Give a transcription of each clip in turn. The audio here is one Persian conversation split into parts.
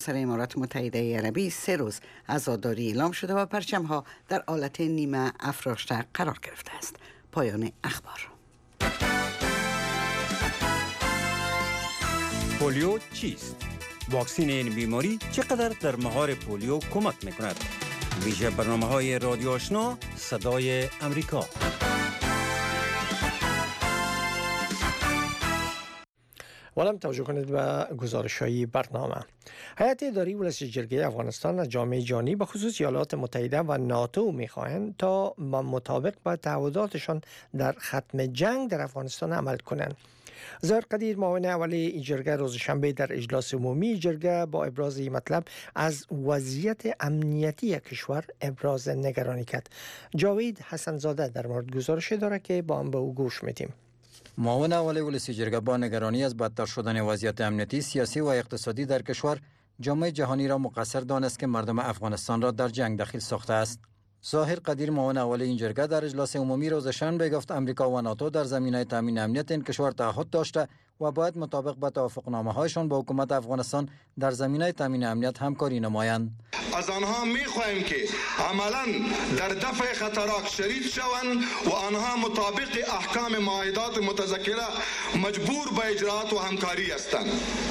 سر امارات متحده عربی 3 روز عزاداری اعلام شده و پرچم‌ها در حالت نیمه افراشته قرار گرفته است. پایان اخبار. پولیو چیست؟ واکسن این بیماری چقدر در مهار پولیو کمک میکند؟ ویژه برنامه‌های رادیو آشنا صدای امریکا. ولم توجه کنید به گزارش‌های برنامه. هیئت اداری ولسی جرگه افغانستان از جامعه جهانی به خصوص ایالات متحده و ناتو می‌خواهند تا مطابق با تعهداتشان در ختم جنگ در افغانستان عمل کنند. ظاهر قدیر معاون اول این جرگه روز شنبه در اجلاس عمومی جرگه با ابراز این مطلب از وضعیت امنیتی کشور ابراز نگرانی کرد. جاوید حسنزاده در مورد گزارش داره که با هم به او گوش میدیم. معاون اول ولسی جرگه با نگرانی از بدتر شدن وضعیت امنیتی، سیاسی و اقتصادی در کشور جامعه جهانی را مقصر دانست که مردم افغانستان را در جنگ دخیل ساخته است. ظاهر قدیر معاون اول این جرگه در اجلاس عمومی روز شنبه گفت امریکا و ناتو در زمینه تامین امنیت این کشور تعهد داشته و باید مطابق با توافقنامه‌هایشان با حکومت افغانستان در زمینه تامین امنیت همکاری نمایند. از آنها می‌خواهیم که عملاً در دفع خطرات شریک شوند و آنها مطابق احکام معاهدات متذکره مجبور به اجرات و همکاری هستند.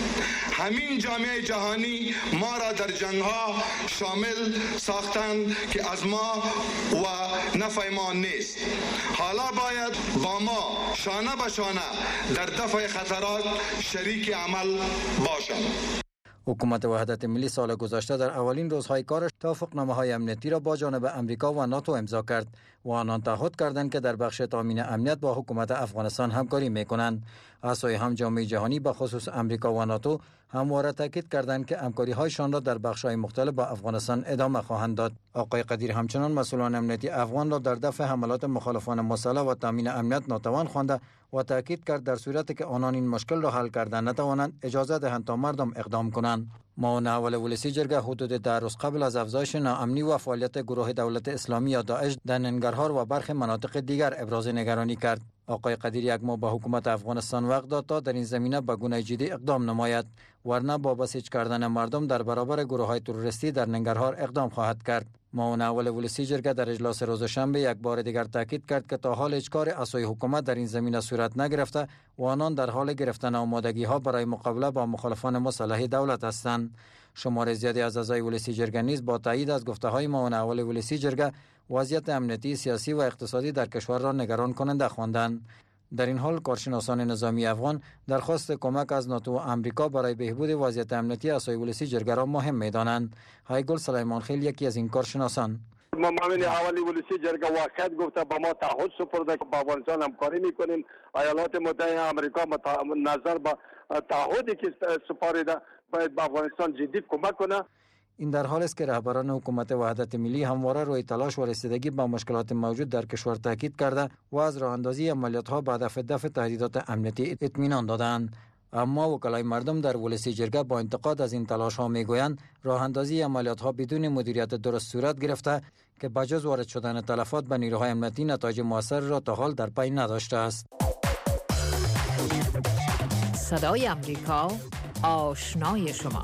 همین جامعه جهانی ما را در جنگ‌ها شامل ساختند که از ما و نفع ما نیست. حالا باید با ما شانه به شانه در دفع خطرات شریک عمل باشند. حکومت وحدت ملی سال گذشته در اولین روزهای کارش توافقنامه‌های امنیتی را با جانب امریکا و ناتو امضا کرد و آنان تعهد کردند که در بخش تامین امنیت با حکومت افغانستان همکاری می‌کنند. از سوی هم جامعه جهانی به خصوص امریکا و ناتو همواره تاکید کردند که همکاری‌هایشان را در بخش‌های مختلف با افغانستان ادامه خواهند داد. آقای قدیر همچنان مسئولان امنیتی افغان را در دفع حملات مخالفان مسلح و تامین امنیت ناتوان خوانده و تاکید کرد در صورتی که آنان این مشکل را حل کردن نتوانند اجازه دهند تا مردم اقدام کنند. معاون اول ولسی جرگه حدود 10 روز قبل از افزایش ناامنی و فعالیت گروه دولت اسلامی یا داعش در ننگرهار و برخی مناطق دیگر ابراز نگرانی کرد. آقای قدیر یک ماه به حکومت افغانستان وقت داد تا در این زمینه به گونه جدی اقدام نماید، ورنه با بسیج کردن مردم در برابر گروه‌های تروریستی در ننگرهار اقدام خواهد کرد. معاون اول ولسی جرگه در اجلاس روز شنبه یک بار دیگر تاکید کرد که تا حال هیچ کار از سوی حکومت در این زمینه صورت نگرفته و آنان در حال گرفتن آمادگی‌ها برای مقابله با مخالفان مسلح دولت هستند. شمار زیادی از اعضای ولسی جرگه نیز با تایید از گفته‌های معاون اول ولسی جرگه وضعیت امنیتی، سیاسی و اقتصادی در کشور را نگران کننده خواندند. در این حال کارشناسان نظامی افغان درخواست کمک از ناتو و امریکا برای بهبود وضعیت امنیتی از سوی ولسی جرگه را مهم می‌دانند. هایگل سلیمان خیل یکی از این کارشناسان معاون اولی ولسی جرگه واقعیت گفته با ما تعهد سپرده که با افغانستان همکاری میکنیم. ایالات متحده آمریکا نظر به تعهدی که سپاریده باید به افغانستان جدی کمک کنه. این در حال است که رهبران حکومت وحدت ملی همواره روی تلاش و رسیدگی به مشکلات موجود در کشور تاکید کرده و از راه اندازی عملیات‌ها به هدف دفع تهدیدات امنیتی اطمینان دادند. اما وکلای مردم در ولسی جرگه با انتقاد از این تلاش‌ها میگویند راه اندازی عملیات‌ها بدون مدیریت درست صورت گرفته که بجز وارد شدن تلفات به نیروهای امنیتی نتایج موثر را تا حال در پی نداشته است. صدای امریکا، آشنای شما.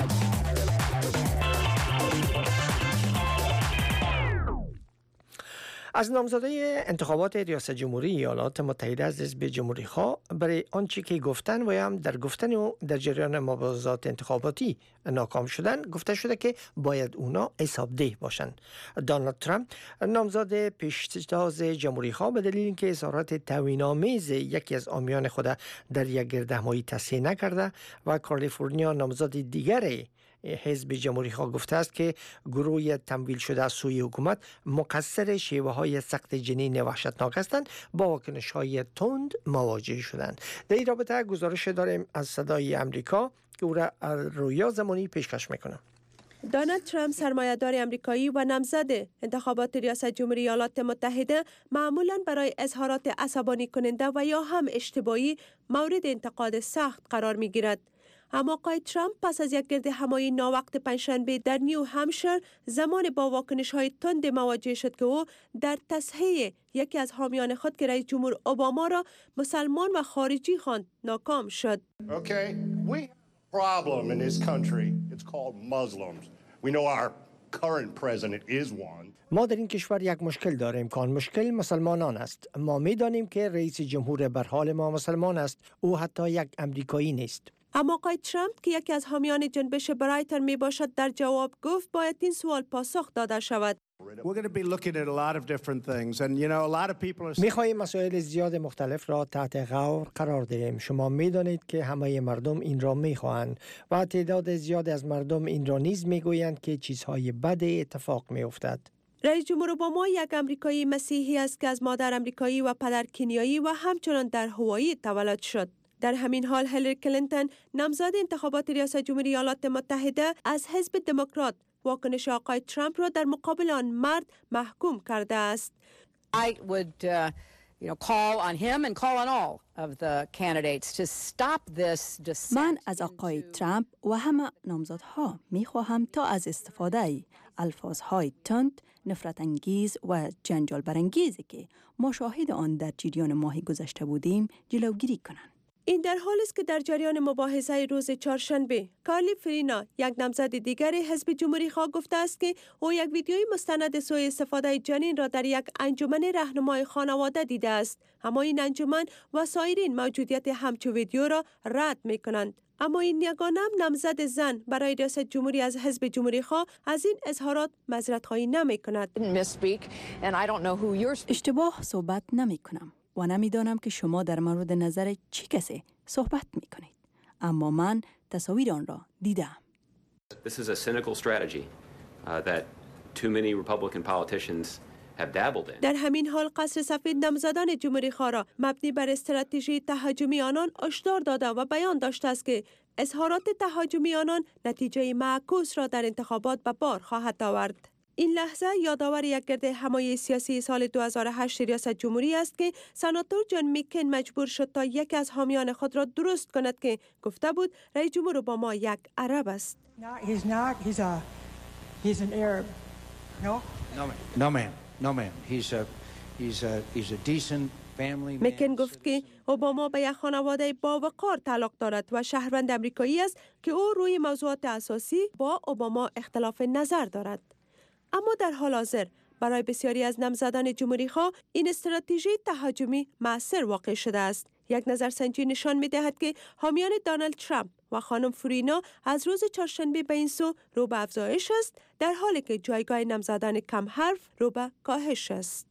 از نامزدای انتخابات ریاست جمهوری ایالات متحده از حزب جمهوری‌خواه برای آنچه که گفتن و هم در گفتن و در جریان مبارزات انتخاباتی ناکام شدن گفته شده که باید اونا حسابده باشند. دونالد ترامپ نامزد پیشتاز جمهوری‌خواه به دلیل اینکه اظهارات توهین‌آمیز یکی از حامیان خود در یک گردهمایی تصحیح نکرده و کالیفرنیا نامزد دیگری حزب جمهوری‌خواه گفته است که گروه تمویل شده از سوی حکومت مقصر شیوه‌های سخت جنین وحشتناک هستند با واکنش‌های تند مواجه شدند. در این رابطه گزارش داریم از صدای امریکا که او را رویا زمانی پیشکش می‌کنم. دونالد ترامپ سرمایه‌دار امریکایی و نامزد انتخابات ریاست جمهوری ایالات متحده معمولاً برای اظهارات عصبانی کننده و یا هم اشتباهی مورد انتقاد سخت قرار می‌گیرد. اما آقای ترامپ پس از یک گردهمایی ناوقت پنجشنبه در نیو همشیر زمان با واکنش‌های تند مواجه شد که او در تصحیح یکی از حامیان خود که رئیس جمهور اوباما را مسلمان و خارجی خواند ناکام شد. problem in this country. It's called Muslims. We know our current president is one. ما در این کشور یک مشکل داریم که آن مشکل مسلمانان است. ما می‌دانیم که رئیس جمهور بر حال ما مسلمان است. او حتی یک امریکایی نیست. اما آقای ترامپ که یکی از حامیان جنبش برایتن می باشد در جواب گفت باید این سوال پاسخ داده شود. می‌خواهیم مسائل زیاد مختلف را تحت غور قرار دهیم. شما می‌دانید که همه مردم این را می‌خواهند و تعداد زیاد از مردم این را نیز می‌گویند که چیزهای بد اتفاق می‌افتد. رئیس جمهور اوباما یک امریکایی مسیحی است که از مادر امریکایی و پدر کنیایی و همچنان در هوایی تولد شد. در همین حال هیلاری کلینتون نامزد انتخابات ریاست جمهوری ایالات متحده از حزب دموکرات واکنش آقای ترامپ را در مقابل آن مرد محکوم کرده است. I would call on him and call on all of the candidates to stop this dissent. من از آقای ترامپ و همه نامزدها می‌خواهم تا از استفاده الفاظهای تند، نفرت انگیز و جنجال برانگیزی که ما شاهد آن در جریان ماه گذشته بودیم جلوگیری کنند. این در حالی است که در جریان مباحثه روز چهارشنبه کارلی فرینا یک نامزد دیگر حزب جمهوری خواه گفته است که او یک ویدیوی مستند سوء استفاده جنین را در یک انجمن راهنمای خانواده دیده است، اما این انجمن و سایرین موجودیت همچو ویدیو را رد می‌کنند. اما این یگانه نامزد زن برای ریاست جمهوری از حزب جمهوری خواه از این اظهارات معذرت‌خواهی نمی‌کند. اشتباه صحبت نمی‌کنم و نمی‌دانم که شما در مورد نظر چی کسی صحبت می‌کنید، اما من تصاویر آن را دیدم. This is a cynical strategy that too many Republican politicians have dabbled in. در همین حال قصر سفید نامزدان جمهوری خواه را مبنی بر استراتژی تهاجمی آنان هشدار داده و بیان داشته است که اظهارات تهاجمی آنان نتیجه معکوس را در انتخابات به بار خواهد آورد. این لحظه یادآور یک گرد همایی سیاسی سال 2008 ریاست جمهوری است که سناتور جان میکن مجبور شد تا یکی از حامیان خود را درست کند که گفته بود رئیس جمهور اوباما یک عرب است. He's an Arab. No ma'am. He's a decent family man. میکن گفت که اوباما به یک خانواده با وقار تعلق دارد و شهروند امریکایی است که او روی موضوعات اساسی با اوباما اختلاف نظر دارد. اما در حال حاضر برای بسیاری از نامزدان جمهوری خواه این استراتژی تهاجمی مؤثر واقع شده است. یک نظرسنجی نشان می‌دهد که حامیان دونالد ترامپ و خانم فرینا از روز چهارشنبه به این سو رو به افزایش است، در حالی که جایگاه نامزدان کم حرف رو به کاهش است.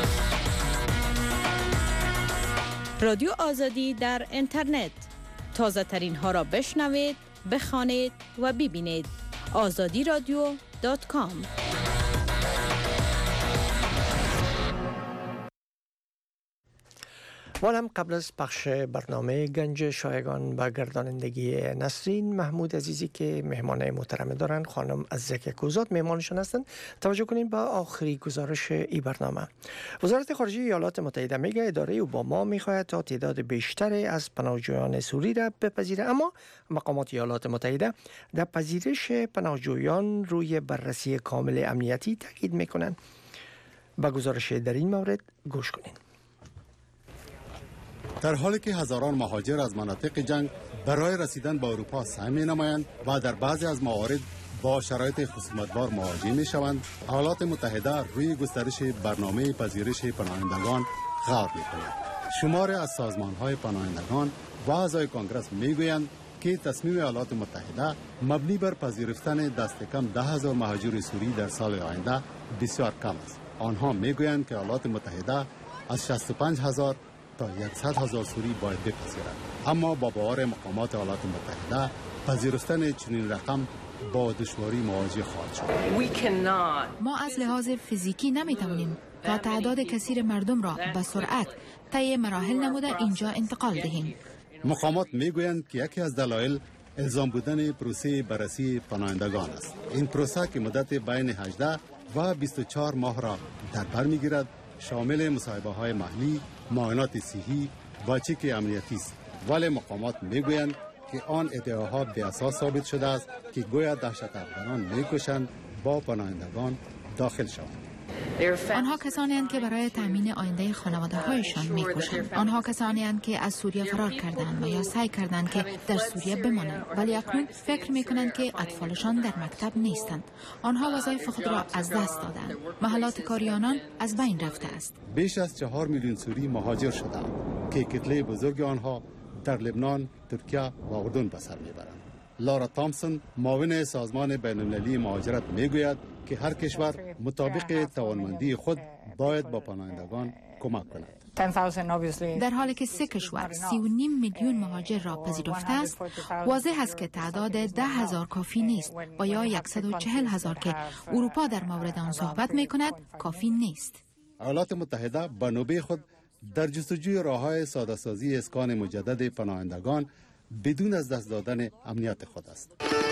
رادیو آزادی در اینترنت، تازه ترین ها را بشنوید، بخوانید و ببینید. azadiradio.com. ما قبل از پخش برنامه گنج شایگان به گردانندگی نسرین محمود عزیزی که مهمان محترم دارن، خانم عزیزه کوزاد مهمانشان هستند، توجه کنیم به آخری گزارش این برنامه. وزارت خارجه ایالات متحده میگه اداره اوباما میخواهد تا تعداد بیشتری از پناهجویان سوری را بپذیره، اما مقامات ایالات متحده در پذیرش پناهجویان روی بررسی کامل امنیتی تاکید میکنند. به گزارش در این مورد گوش کنید. در حالی که هزاران مهاجر از مناطق جنگ برای رسیدن به اروپا سعی می‌نمایند و در بعضی از موارد با شرایط خصومت‌بار مواجه می‌شوند، ایالات متحده روی گسترش برنامه پذیرش پناهندگان غور می‌کند. شماری از سازمان‌های پناهندگان و اعضای کنگره می‌گویند که تصمیم ایالات متحده مبنی بر پذیرفتن دست کم 10,000 مهاجر سوری در سال آینده بسیار کم است. آنها می‌گویند که ایالات متحده از 65,000 تا 100,000 سوری باید بپذیرد، اما با باور مقامات ایالات متحده پذیرفتن چنین رقم با دشواری مواجه خواهد شد. ما از لحاظ فیزیکی نمیتوانیم تا تعداد کثیر مردم را به سرعت طی مراحل نموده اینجا انتقال دهیم. مقامات میگویند که یکی از دلایل الزام بودن پروسه بررسی پناهندگان است. این پروسه که مدت بین 18 و 24 ماه را در بر میگیرد، شامل مصاحبه‌های محلی، معاینات صحی و چک امنیتی است، ولی مقامات میگویند که آن ادعاها بی اساس ثابت شده است که گویا دهشت افغانان میکوشند با پناهندگان داخل شوند. آنها کسانی هستند که برای تامین آینده خانواده هایشان می‌کوشند. آنها کسانی هستند که از سوریه فرار کردند و یا سعی کردند که در سوریه بمانند، ولی اکنون فکر می‌کنند که اطفالشان در مکتب نیستند. آنها وظایف خود را از دست دادند. محلات کاری آنان از بین رفته است. بیش از 4 میلیون سوری مهاجر شدند که کتله بزرگ آنها در لبنان، ترکیه و اردن به سر میبرند. لارا تامسون معاون سازمان بین‌المللی مهاجرت میگوید که هر کشور مطابق توانمندی خود باید با پناهندگان کمک کند. در حالی که 3 کشور 3.5 میلیون مهاجر را پذیرفته است، واضح است که تعداد 10,000 کافی نیست و یا 140,000 که اروپا در مورد آن صحبت می‌کند کافی نیست. ایالات متحده به نوبه خود در جستجوی راه‌های ساده‌سازی اسکان مجدد پناهندگان بدون از دست دادن امنیت خود است.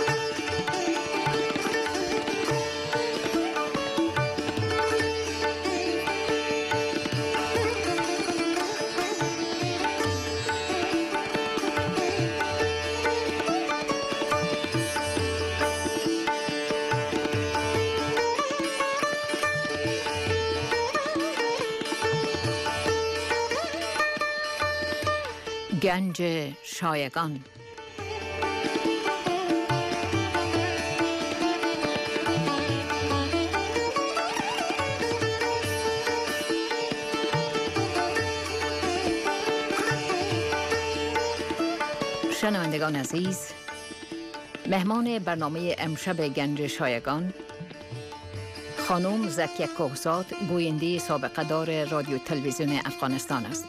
گنج شایگان. شنوندگان عزیز، مهمان برنامه امشب گنج شایگان خانم زکیه کوهزاد، گوینده سابقه دار رادیو تلویزیون افغانستان است.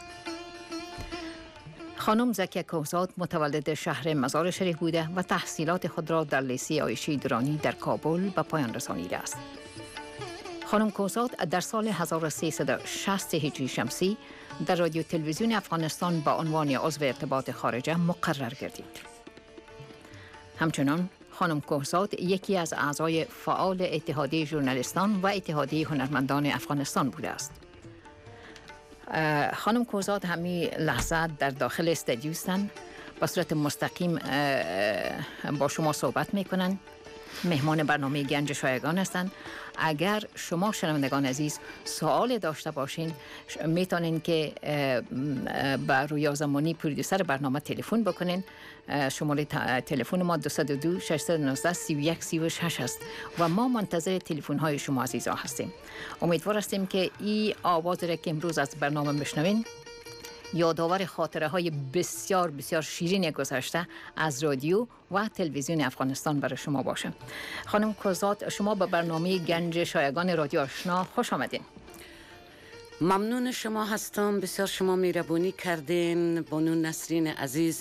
خانم زکیه کوهزاد متولد شهر مزار شریف بوده و تحصیلات خود را در لیسه عایشه درانی در کابل به پایان رسانیده است. خانم کوهزاد در سال 1360 هجری شمسی در رادیو تلویزیون افغانستان با عنوان عضو ارتباط خارجه مقرر گردید. همچنان خانم کوهزاد یکی از اعضای فعال اتحادیه ژورنالیستان و اتحادیه هنرمندان افغانستان بوده است. خانم کوهزاد همین لحظه در داخل استودیو هستند، با صورت مستقیم با شما صحبت میکنن. مهمان برنامه گنج شایگان هستند. اگر شما شنوندگان عزیز سوال داشته باشین میتونین که با رویا زمانی پرودوسر برنامه تلفن بکنین. شماره تلفن ما 202 619 31 36 است و ما منتظر تلفن های شما عزیزا هستیم. امیدوار هستیم که این آواز را که امروز از برنامه بشنوین یادآور خاطره های بسیار بسیار شیرین گذشته از رادیو و تلویزیون افغانستان برای شما باشه. خانم کوهزاد، شما به برنامه گنج شایگان رادیو آشنا خوش آمدین. ممنون شما هستم، بسیار شما مهربانی کردین. بانو نسرین عزیز،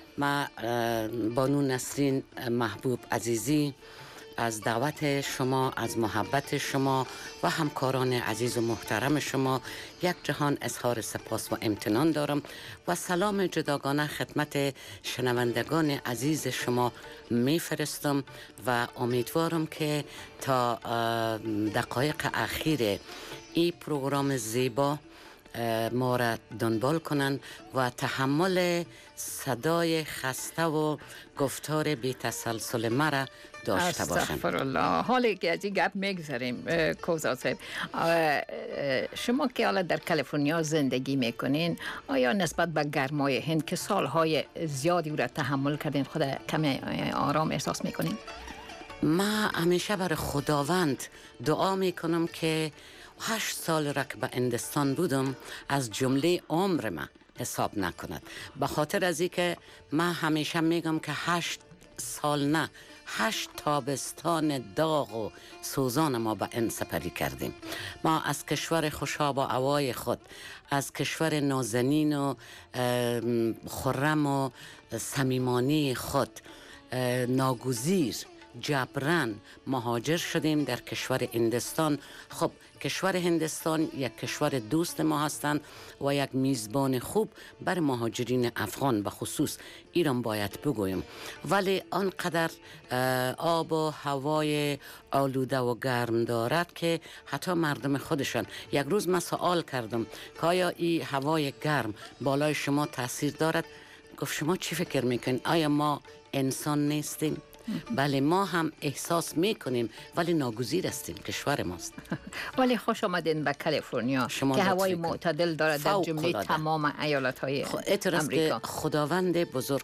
بانو نسرین محبوب عزیزی، از دعوت شما، از محبت شما و همکاران عزیز و محترم شما یک جهان اظهار سپاس و امتنان دارم و سلام جداگانه خدمت شنوندگان عزیز شما میفرستم و امیدوارم که تا دقایق اخیر این پروگرام زیبا ما را دنبال کنند و تحمل صدای خسته و گفتار بی تسلسل مرا داشته باشند. استغفرالله. حالی که از این گپ میگذاریم کوهزاد صاحب، شما که حالا در کالیفرنیا زندگی میکنین، آیا نسبت به گرمای هند که سالهای زیادی را تحمل کردین خود کمی آرام احساس میکنین؟ ما همیشه برای خداوند دعا میکنم که 8 سال را که به هندستان بودم از جمله عمر من حساب نکند، به خاطر از اینکه من همیشه میگم که 8 سال نه 8 تابستان داغ و سوزان ما به این سپری کردیم. ما از کشور خوشاب و هوای خود، از کشور نازنین و خرم و صمیمانه خود ناگزیر جبران مهاجر شدیم در کشور هندستان. خب کشور هندستان یک کشور دوست ما هستند و یک میزبان خوب بر مهاجرین افغان به خصوص ایران باید بگویم، ولی آنقدر آب و هوای آلوده و گرم دارد که حتی مردم خودشان. یک روز من سوال کردم که آیا این هوای گرم بالای شما تاثیر دارد؟ گفت شما چی فکر میکنید؟ آیا ما انسان نیستیم؟ بله ما هم احساس میکنیم ولی ناگزیر هستیم، کشور ماست. ولی خوش آمدین به کالیفرنیا که هوای معتدل داره در جمله تمام ایالت‌های امریکا. خداوند بزرگ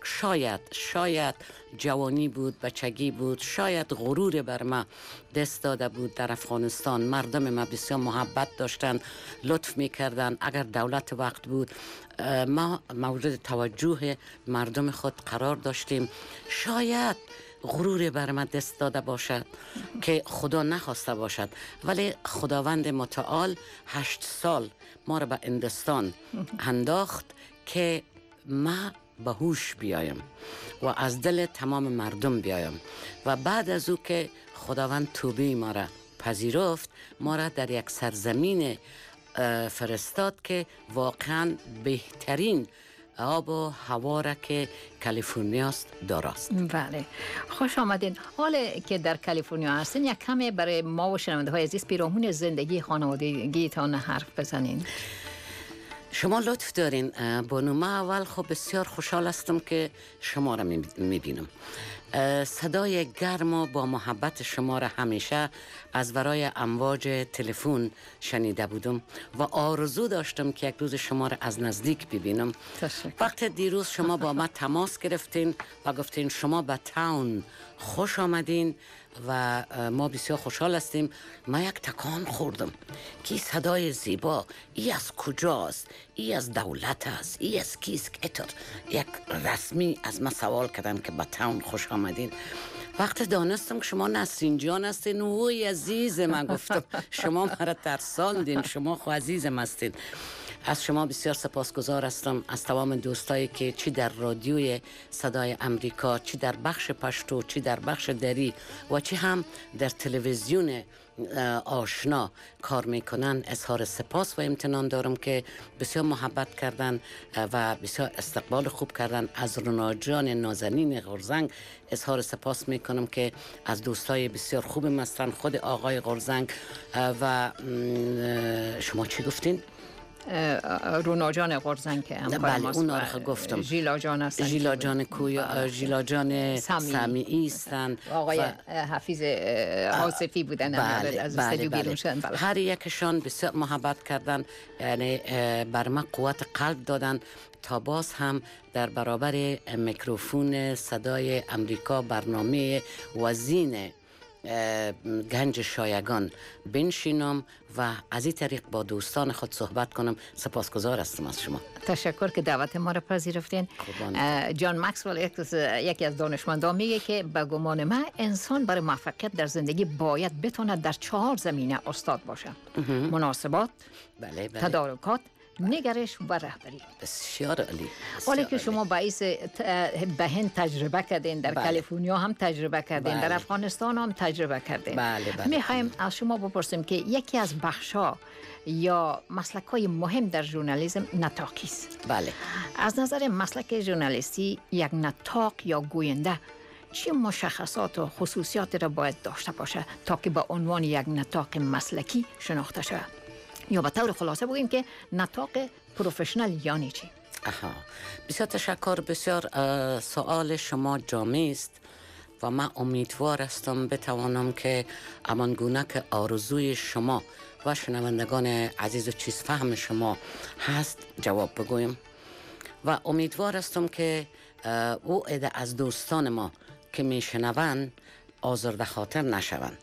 شاید جوانی بود، بچگی بود، شاید غرور بر ما دست داده بود در افغانستان. مردم ما بسیار محبت داشتن، لطف میکردن. اگر دولت وقت بود ما مورد توجه مردم خود قرار داشتیم. شاید غرور بر ما دست داده باشد که خدا نخواسته باشد، ولی خداوند متعال 8 سال ما را به هندوستان انداخت که ما به هوش بیایم و از دل تمام مردم بیایم. و بعد از او که خداوند توبه ما را پذیرفت، ما را در یک سرزمین فرستاد که واقعا بهترین آب و هوا را که کالیفرنیا است داراست. بله، خوش آمدین. حالا که در کالیفرنیا هستین یک کمی برای ما و شنونده های عزیز پیرامون زندگی خانوادگیتان حرف بزنین. شما لطف دارین بانو. ما اول خب بسیار خوشحال هستم که شما را میبینم. صدای گرم و با محبت شما را همیشه از ورای امواج تلفن شنیده بودم و آرزو داشتم که یک روز شما را از نزدیک ببینم. وقت دیروز شما با ما تماس گرفتین و گفتین شما به تاون خوش آمدین و ما بسیار خوشحال هستیم. ما یک تکان خوردم که صدای زیبا ای از کجاست؟ ای از دولت است؟ ای از کیست؟ یک رسمی از ما سوال کردن که به تاون خوش آمدین. وقت دانستم که شما نسرین جان هستین. اوی عزیز من، گفتم شما مرا ترساندین، شما خو عزیزم هستین. از شما بسیار سپاسگزار هستم، از تمام دوستایی که چی در رادیوی صدای امریکا، چی در بخش پشتو، چی در بخش دری و چی هم در تلویزیون آشنا کار میکنن. اظهار سپاس و امتنان دارم که بسیار محبت کردن و بسیار استقبال خوب کردن. از رونا جان نازنین غرزنگ اظهار سپاس میکنم که از دوستای بسیار خوب مستن، خود آقای غرزنگ. و شما چی گفتین؟ رونا جان غرزنگ که بله اون رو گفتم. ژیلا جان هستن، ژیلا جان کویا، ژیلا جان سمیعی هستن، آقای حفیظ آصفی بودن. بله از استودیو بیرون شدن. بله. هر یکشان بسیار محبت کردن، یعنی بر ما قوت قلب دادن تا باز هم در برابر میکروفون صدای امریکا برنامه وزین گنج شایگان بنشینم و از این طریق با دوستان خود صحبت کنم. سپاسگزار هستم از شما. تشکر که دعوت ما را پذیرفتین. جان مکسول یکی از دانشمندان میگه که به گمان من انسان برای موفقیت در زندگی باید بتونه در 4 زمینه استاد باشه: مناسبات، بله. تدارکات، نگرش و رهبری. بسیار عالی. حالی که شما باعث به هند تجربه کردین، در کالیفرنیا هم تجربه کردین، در افغانستان هم تجربه کردین. میخوایم از شما بپرسیم که یکی از بخشا یا مسلک‌های مهم در ژورنالیسم نطاقی است. بله. از نظر مسلک ژورنالیستی یک نطاق یا گوینده چه مشخصات و خصوصیات را باید داشته باشه تا که به عنوان یک نطاق مسلکی شناخته شود؟ یا به طور خلاصه بگیم که نطاق پروفشنال یعنی چی؟ بسیار تشکر. بسیار سوال شما جامع است و من امیدوار هستم بتوانم که همان گونه که آرزوی شما و شنوندگان عزیز و چیز فهم شما هست جواب بگویم. و امیدوار هستم که او عده از دوستان ما که میشنوند آزرده خاطر نشوند.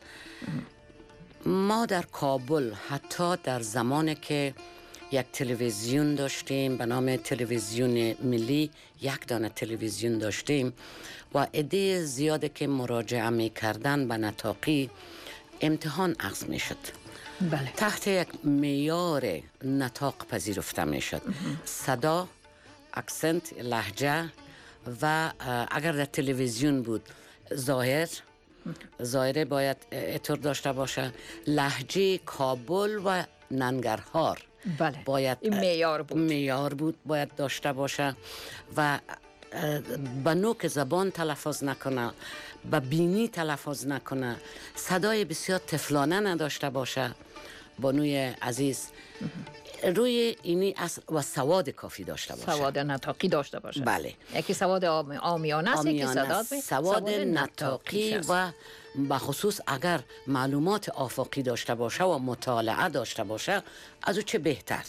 ما در کابل حتی در زمانی که یک تلویزیون داشتیم به نام تلویزیون ملی، یک دانه تلویزیون داشتیم و عده زیاده که مراجعه می کردن به نطاقی امتحان اخذ می شد. بله. تحت یک معیار نطاق پذیرفته می شد: صدا، اکسنت، لهجه و اگر در تلویزیون بود ظاهره باید اطور داشته باشه، لهجه کابل و ننگرهار بله. باید معیار بود باید داشته باشه و به نوک زبان تلفظ نکنه، به بینی تلفظ نکنه، صدای بسیار طفلانه نداشته باشه. بانوی عزیز روی اینی و سواد کافی داشته باشه. سواد نطاقی داشته باشه. بله. یکی سواد عامیانه است، یکی سواد نطاقی و بخصوص اگر معلومات آفاقی داشته باشه و مطالعه داشته باشه از او چه بهتر.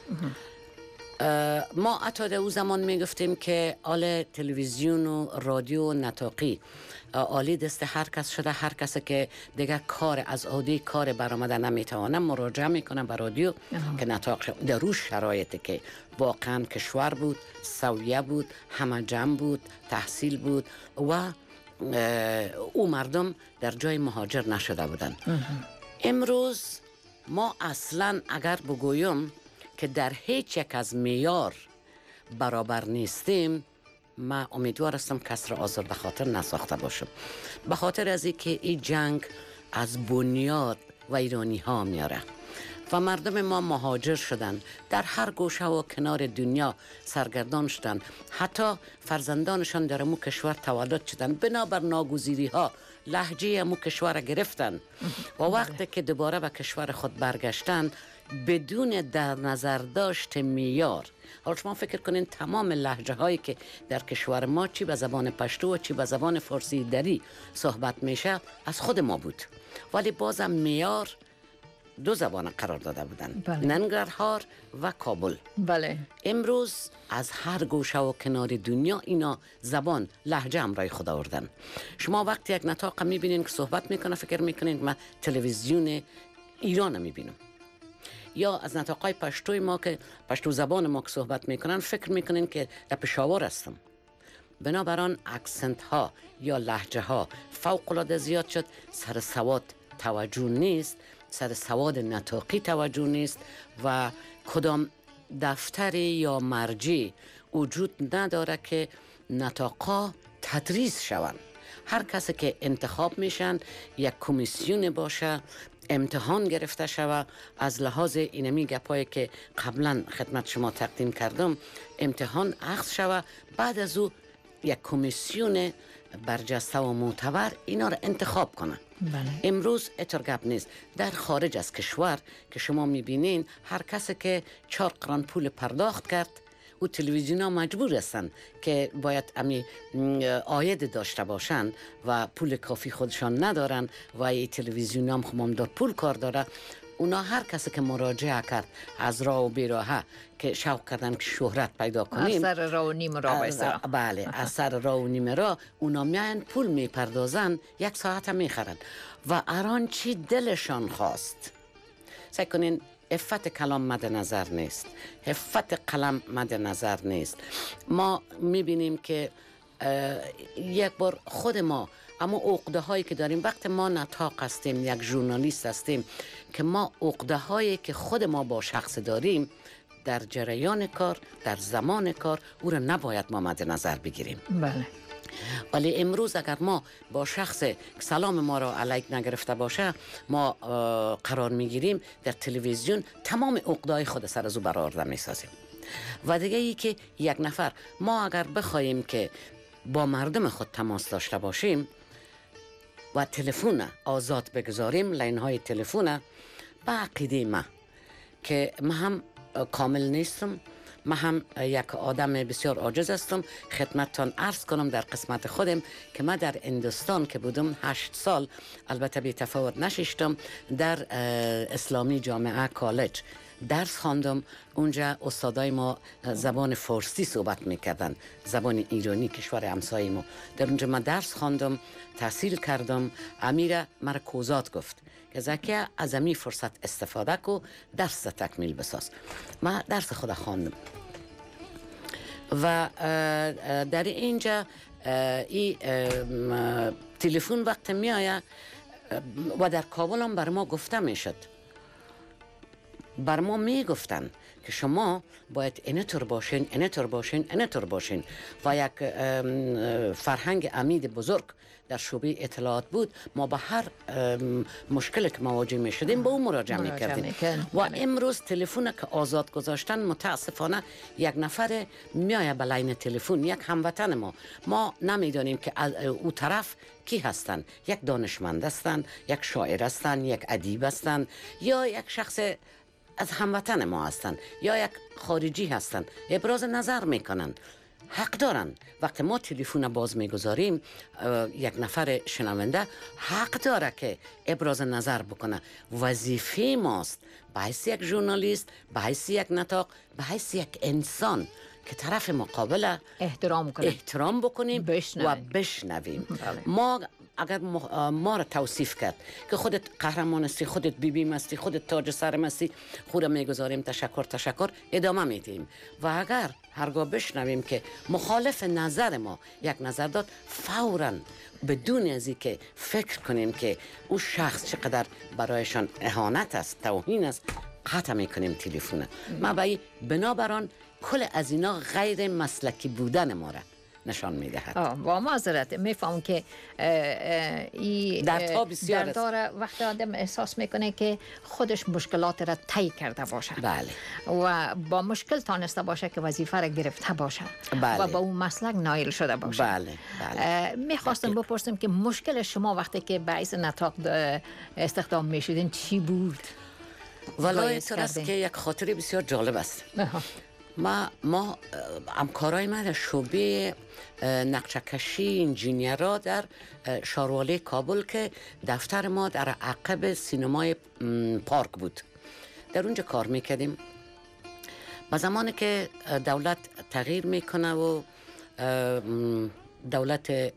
ما حتی در او زمان میگفتیم که آل تلویزیون و رادیو نطاقی عالی دست هر کس شده. هر کسی که دیگه کار از عادی کار برآمده نمیتونه مراجعه میکنه به رادیو که نطاق در روز شرایطی که واقعا کشور بود، سویه بود، همه جمع بود، تحصیل بود و او مردم در جای مهاجر نشده بودن. امروز ما اصلا اگر بگویم که در هیچ یک از معیار برابر نیستیم، من امیدوار هستم کس را آزرده خاطر نساخته باشم. به خاطر از اینکه این جنگ از بنیاد و ایرانی ها میاره و مردم ما مهاجر شدن، در هر گوشه و کنار دنیا سرگردان شدن، حتی فرزندانشان در امو کشور تولد شدن، بنابر ناگزیری ها لهجه امو کشور را گرفتن و وقتی که دوباره به کشور خود برگشتن بدون در نظر داشت معیار. حالا شما فکر کنین تمام لهجه هایی که در کشور ما چی به زبان پشتو و چی به زبان فارسی دری صحبت میشه از خود ما بود، ولی بازم معیار دو زبان قرار داده بودن. ننگرهار و کابل. بله. امروز از هر گوشه و کنار دنیا اینا زبان لهجه همراه خود آوردن. شما وقتی یک نطاق میبینین که صحبت میکنه فکر میکنین من تلویزیون ایران میبینم، یا از نطاقای پشتوی ما که پشتو زبان ما که صحبت میکنن فکر میکنین که در پشاور هستم. بنابراین اکسنت ها یا لهجه ها فوق العاده زیاد شد. سر سواد توجه نیست، سر سواد نطاقی توجه نیست و کدام دفتری یا مرجع وجود نداره که نطاقا تدریس شوند. هر کسی که انتخاب میشن یک کمیسیون باشه، امتحان گرفته شوه. از لحاظ اینمی گپایی که قبلا خدمت شما تقدیم کردم، امتحان اخذ شوه، بعد از او یک کمیسیون برجسته و معتبر اینا را انتخاب کنه. امروز اتر گپ نیست. در خارج از کشور که شما میبینین هر کسی که 4 قران پول پرداخت کرد و تلویزیون ها مجبور هستن که باید امی آید داشته باشن و پول کافی خودشان ندارن و ای تلویزیون هم خمامدار پول کار داره. اونا هر کسی که مراجعه کرد از راه و بیراه که شوق کردن که شهرت پیدا کنیم، از سر راه و نیم راه بله، از سر راه و نیم راه اونا میان پول میپردازن، 1 ساعت میخرن و اران چی دلشان خواست. سعی کنین عفت کلام مد نظر نیست، عفت قلم مد نظر نیست. ما میبینیم که یک بار خود ما اما عقده هایی که داریم وقت ما نطاق هستیم، یک ژورنالیست هستیم، که ما عقده هایی که خود ما با شخص داریم در جریان کار، در زمان کار، او را نباید ما مد نظر بگیریم. بله. ولی امروز اگر ما با شخص سلام ما را علیک نگرفته باشه ما قرار میگیریم در تلویزیون، تمام عقده‌های خود سر از او برآورده میسازیم. و دیگه ای که یک نفر ما اگر بخوایم که با مردم خود تماس داشته باشیم و تلفن آزاد بگذاریم، لین های تلفن، با عقیده ما که من هم کامل نیستم، من هم یک آدم بسیار عاجز هستم. خدمتتان عرض کنم در قسمت خودم که من در هندوستان که بودم 8 سال، البته بی تفاوت نشیشتم، در اسلامی جامعه کالج درس خواندم. اونجا استادای ما زبان فارسی صحبت میکردن، زبان ایرانی کشور همسایه ما. در اونجا من درس خواندم، تحصیل کردم. امیر مرا کوزات گفت که زکیه از امی فرصت استفاده کو، درس تکمیل بساز. من درس خود خواندم و در اینجا این تلفن وقت می آید و در کابل هم بر ما گفته می شد، بر ما می گفتن که شما باید اینطور باشین، اینطور باشین، اینطور باشین. و یک فرهنگ عمید بزرگ در شعبه اطلاعات بود. ما به هر مشکل که مواجه می شدیم به اون مراجعه می کردیم. و امروز تلفن که آزاد گذاشتن، متاسفانه یک نفر میایه به لاین تلفن، یک هموطن ما نمیدانیم که او طرف کی هستن. یک دانشمند هستن، یک شاعر هستن، یک ادیب هستن، یا یک شخص از هموطن ما هستند یا یک خارجی هستند ابراز نظر میکنن، حق دارن. وقتی ما تلفن باز میگذاریم یک نفر شنونده حق داره که ابراز نظر بکنه. وظیفه ماست به حیث یک ژورنالیست، به حیث یک نطاق، به حیث یک انسان که طرف مقابل احترام بکنیم و بشنویم. ما اگر ما را توصیف کرد که خودت قهرمان هستی، خودت بیبیم هستی، خودت تاج سرم هستی، خود را میگذاریم تشکر ادامه میدیم. و اگر هرگاه بشنویم که مخالف نظر ما یک نظر داد، فوراً بدون از که فکر کنیم که او شخص چقدر برایشان اهانت است، توهین است، قطع میکنیم تلفن. ما بنابراین کل از اینا غیر مسلکی بودن ما را نشان میدهد. با معذرت میفهم که دردها بسیار داره وقتی آدم احساس میکنه که خودش مشکلات را طی کرده باشه. بله. و با مشکل تانسته باشه که وظیفه را گرفته باشه. بله. و با اون مسلک نایل شده باشه. بله. میخواستم بپرسم که مشکل شما وقتی که باعث نطاق استخدام میشدین چی بود؟ والا اینطور است که یک خاطره بسیار جالب است. ما همکارای من در شعبه نقشه‌کشی انجینیرها در شارواله کابل که دفتر ما در عقب سینمای پارک بود، در اونجا کار میکردیم. با زمانی که دولت تغییر میکنه و دولت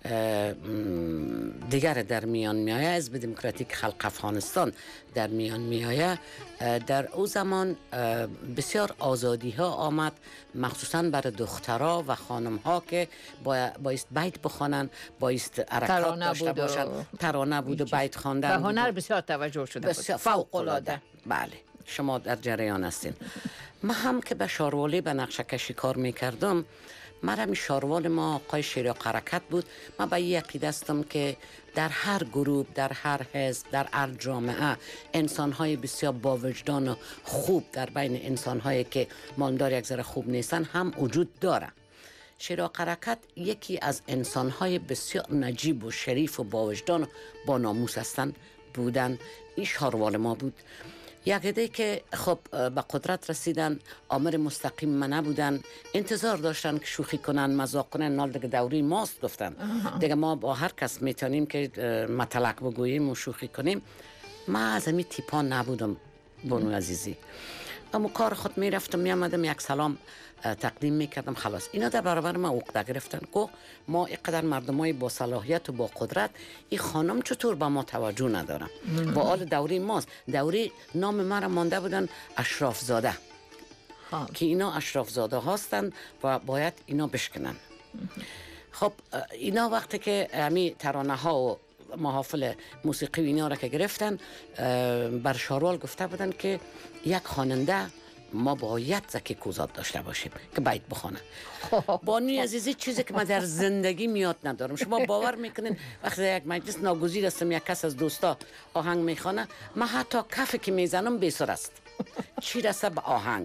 دیگر در میان میآید، حزب دموکراتیک خلق افغانستان در میان میآید، در او زمان بسیار آزادی ها آمد، مخصوصا برای دخترها و خانم ها که بایست بیت بخوانن، بایست حرکات داشته باشن، ترانه بود و بیت خواندن به هنر بسیار توجه شده بود، فوق العاده. بله، شما در جریان هستین. من هم که به شارواله به نقشه کشی کار میکردم، مرا شاروال ما آقای شیراق حرکت بود. من به این عقیده هستم که در هر گروه، در هر حزب، در هر جامعه انسان‌های بسیار با وجدان و خوب در بین انسان‌هایی که مالدار یک ذره خوب نیستن هم وجود داره. شیراق حرکت یکی از انسان‌های بسیار نجیب و شریف و با وجدان و با ناموس هستند بودن. این شاروال ما بود. یک عده که خب به قدرت رسیدن، آمر مستقیم ما نبودن، انتظار داشتن که شوخی کنن، مذاق کنن. نال دیگه دوری ماست گفتن دیگه ما با هر کس میتونیم که مطلق بگوییم و شوخی کنیم. ما از همین تیپا نبودم بانو عزیزی. اما کار خود میرفتم میامدم یک سلام تقدیم میکردم، خلاص. اینا در برابر ما عقده گرفتن که ما اینقدر مردمای با صلاحیت و با قدرت، این خانم چطور با ما توجه ندارن؟ با آل دوری ماست. دوری نام ما را مانده بودن اشراف زاده که اینا اشراف زاده هستند و باید اینا بشکنن. خب اینا وقتی که همی ترانه ها و محافل موسیقی و اینا را که گرفتن، بر شاروال گفته بودن که یک خواننده ما باید زکی کوزاد داشته باشیم که بیت بخونه. بانوی عزیزی چیزی که من در زندگی میاد ندارم. شما باور میکنین وقتی یک مجلس ناگزیر هستم یک کس از دوستا آهنگ میخونه، من حتی کفی که میزنم بیسر است، چی رسه به آهنگ.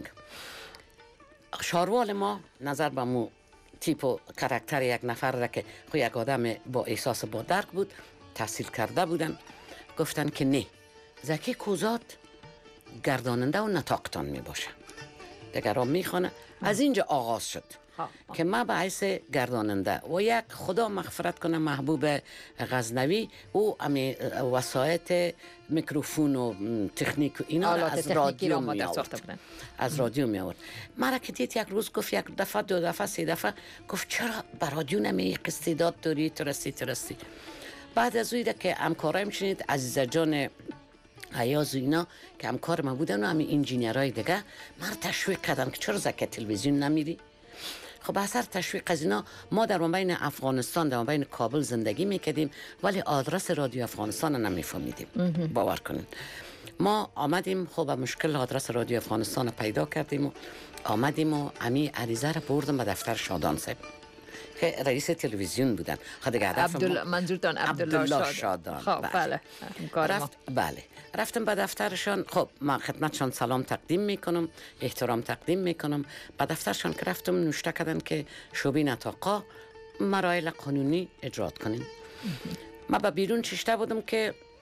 شاروال ما نظر به مو تیپ و کاراکتر یک نفر را که خو یک آدم با احساس با درک بود، تحصیل کرده بودن، گفتن که نه، زکی کوزاد گرداننده و نطاقتان می باشه، دیگران می خونه. از اینجا آغاز شد که ما به حیث گرداننده و یک خدا مغفرت کنه محبوب غزنوی، او وسایط میکروفون و تکنیک و اینا از رادیو می آورد. از رادیو می آورد. مرا که دید یک روز گفت، یک دفعه، دو دفعه، سه دفعه، گفت چرا به رادیو نمی استعداد داری؟ ترستی. بعد از اویده که همکارایم شنید، عزیزه جان عیاز و اینا که همکار ما بودن و همین انجینیرهای دیگه مرا تشویق کردن که چرا زکی تلویزیون نمیری؟ خب اثر تشویق از اینا ما در مابین افغانستان، در مابین کابل زندگی میکردیم، ولی آدرس رادیو افغانستان نمیفهمیدیم. باور کنین. ما آمدیم، خب مشکل آدرس رادیو افغانستان پیدا کردیم و آمدیم و امی عریضه را بردم به دفتر شادان صاحب که رئیس تلویزیون بودن. منظورتان عبدالله شادان. خب بله. بله. رفتم به دفترشان. خب من خدمتشان سلام تقدیم میکنم، احترام تقدیم میکنم. به دفترشان که رفتم، نوشته کردن که شعبه نطاقا مراحل قانونی اجرات کنیم. من به بیرون چشته بودم که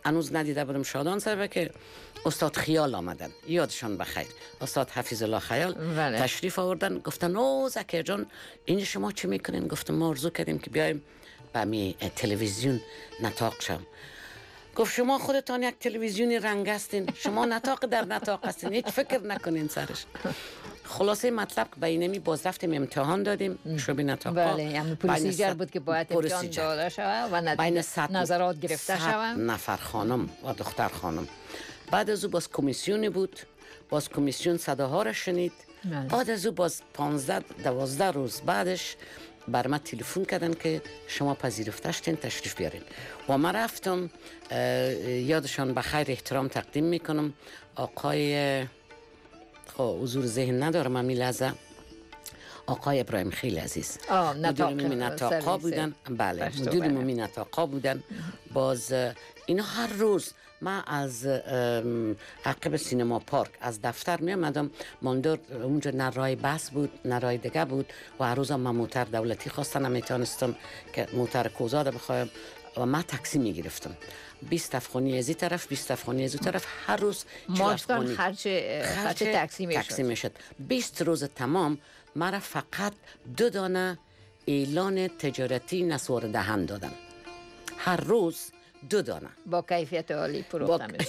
هنوز ندیده بودم شادان صاحب که استاد خیال آمدن، یادشان بخیر، استاد حفیظ الله خیال تشریف آوردن. گفتن او زکر جان اینجا شما چی میکنین؟ گفتم ما آرزو کردیم که بیایم به می تلویزیون نطاق شم. گفت شما خودتان یک تلویزیونی رنگ هستین، شما نطاق در نطاق هستین، هیچ فکر نکنین سرش. خلاصه مطلب که بینمی باز رفتیم امتحان دادیم شبی نطاقا. بله، یعنی پروسیجر بود که باید امتحان داده شود و نظرات گرفته شود. نفر خانم و دختر خانم. بعد از او باز کمیسیونی بود، باز کمیسیون صداها را شنید. بعد از او باز 15-12 روز بعدش بر من تلفن کردن که شما پذیرفته شدین، تشریف بیارین. و من رفتم، یادشان بخیر احترام تقدیم میکنم، آقای حضور ذهن ندارم امی لحظه، آقای ابراهیم خیلی عزیز مدیر عمومی نطاقا بودن. بله مدیر عمومی نطاقا بودن. باز اینا هر روز من از عقب سینما پارک از دفتر می آمدم، ماندور اونجا نه رای بس بود نه رای دیگه بود و هر روز من موتر دولتی خواستم، نمیتونستم که موتر کوزاده بخوایم و من تاکسی می گرفتم. 20 افغانی از این طرف 20 افغانی از اون طرف، هر روز ماستان خرچ تاکسی میشد. 20 روز تمام مرا فقط 2 دانه اعلان تجارتی نسوار دهن دادن، هر روز 2 دانه با کیفیت عالی فروخته میشه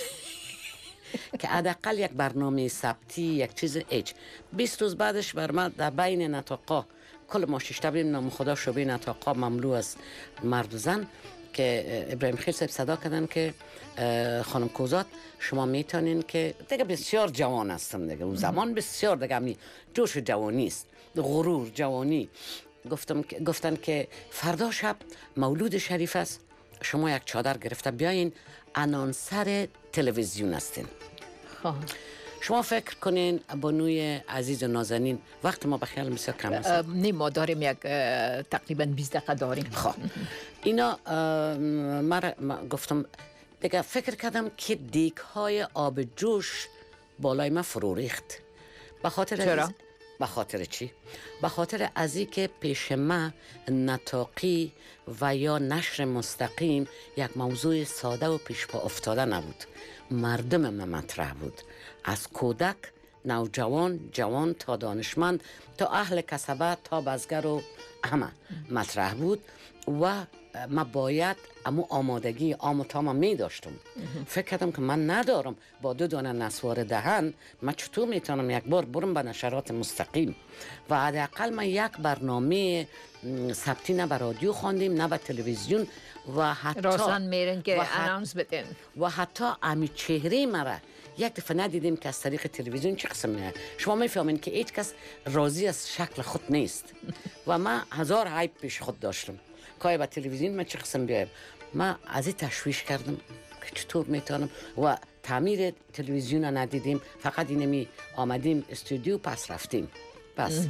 که حداقل یک برنامه ثبتی یک چیز ایچ. 20 روز بعدش بر من در بین نطاقا کل ما 6 تا بریم نام خدا شبیه نطاقا مملو از مرد و زن که ابراهیم خیل صاحب صدا کردن که خانم کوزات شما میتونین که دیگه بسیار جوان هستم دیگه، اون زمان بسیار دیگه همی جوش جوانی است، غرور جوانی. گفتن که فردا شب مولود شریف است، شما یک چادر گرفته بیاین، انانسر تلویزیون هستین. شما فکر کنین بانوی عزیز و نازنین، وقت ما بخیال بسیار کم است. نه ما داریم یک تقریبا 20 دقیقه داریم. اینا ما گفتم دیگه فکر کردم که دیگ های آب جوش بالای ما فرو ریخت. چرا؟ به خاطر چی؟ به خاطر از این که پیش ما نطاقی و یا نشر مستقیم یک موضوع ساده و پیش پا افتاده نبود. مردم ما مطرح بود، از کودک، نوجوان، جوان تا دانشمند تا اهل کسبه تا بازگر و همه مطرح بود و ما باید امو آمادگی آموتام می داشتم. فکر کردم که من ندارم با 2 دانه نسوار دهن من چطور میتونم یک بار برم به نشرات مستقیم و حداقل من یک برنامه ثبتی نه به رادیو خواندیم نه به تلویزیون و حتی راسن میرن که اناونس بدین و حتی امی چهره مرا یک دفعه ندیدیم که از طریق تلویزیون چه قسم میاد. شما میفهمین که هیچ کس راضی از شکل خود نیست و من 1000 عیب پیش خود داشتم که به تلویزیون من چه قسم بیایم. من از این تشویش کردم که چطور میتونم و تعمیر تلویزیون رو ندیدیم، فقط اینمی آمدیم استودیو پس رفتیم بس.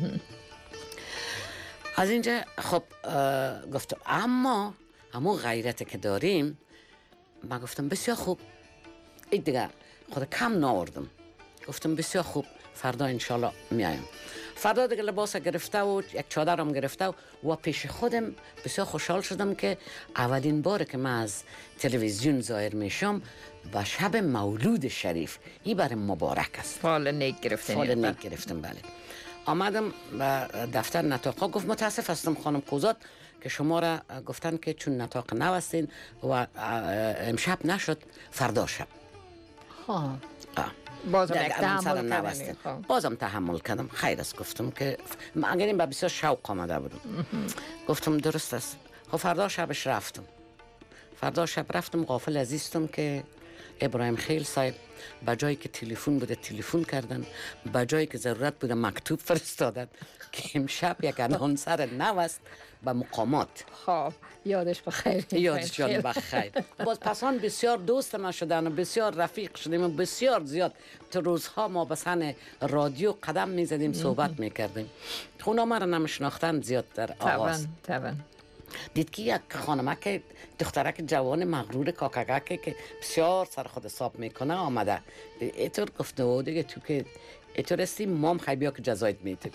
از اینجا خب گفتم اما غیرت که داریم، من گفتم بسیار خوب، این دیگه خود کم ناوردم، گفتم بسیار خوب فردا انشالله میایم. فردا دیگه لباس گرفته و یک چادرم گرفته و پیش خودم بسیار خوشحال شدم که اولین بار که من از تلویزیون ظاهر میشم و شب مولود شریف، این برای مبارک است. فال نیک گرفتم. بله. آمدم به دفتر نطاقا، گفت متاسف هستم خانم کوزات که شما را گفتن که چون نطاق نو هستین و امشب نشد فردا شب. بازم تحمل کردم. خیر است گفتم که اگر این با بسیار شوق آمده بودم. گفتم درست است. خب فردا شبش رفتم. غافل عزیزتم که ابراهیم خیل صاحب با جایی که تلفن بوده تلفن کردن، با جایی که ضرورت بوده مکتوب فرستادن که امشب یک انانسر نو است به مقامات. خب یادش بخیر. یادشان بخیر. باز پسان بسیار دوست ما شدن و بسیار رفیق شدیم و بسیار زیاد تو روزها ما به سن رادیو قدم میزدیم صحبت میکردیم. اونا ما را نمیشناختن زیاد در آغاز. طبعا. دید که یک خانمک دخترک جوان مغرور کاکگک که بسیار سر خود حساب میکنه آمده. اینطور گفته و دیگه تو که اتورستی مام خیلی بیا که جزایت میتیم.